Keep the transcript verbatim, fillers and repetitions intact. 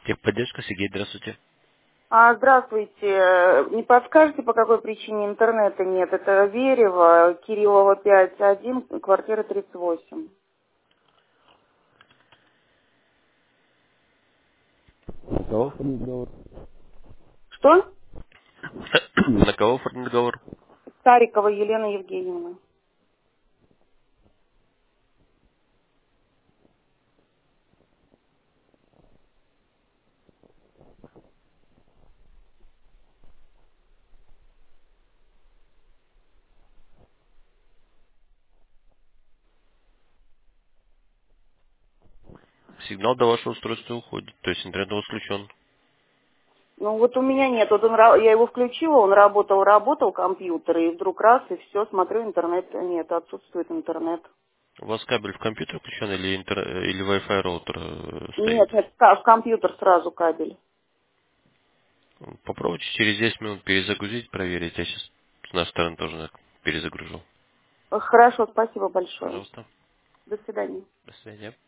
Техподдержка, Сергей, здравствуйте. А, здравствуйте. Не подскажете, по какой причине интернета нет? Это Верева, Кириллова пять один, квартира тридцать восемь. На кого оформить договор? Что? На кого оформить договор? Старикова Елена Евгеньевна. Сигнал до вашего устройства уходит, то есть интернет у вас включен. Ну вот у меня нет. Вот он, ра- я его включила, он работал, работал компьютер, и вдруг раз, и все, смотрю, интернета нет, отсутствует интернет. У вас кабель в компьютер включен или, интер... или Wi-Fi роутер э, стоит? Нет, нет, в ка- в компьютер сразу кабель. Попробуйте через десять минут перезагрузить, проверить. Я сейчас с нашей стороны тоже перезагружу. Хорошо, спасибо большое. Пожалуйста. До свидания. До свидания.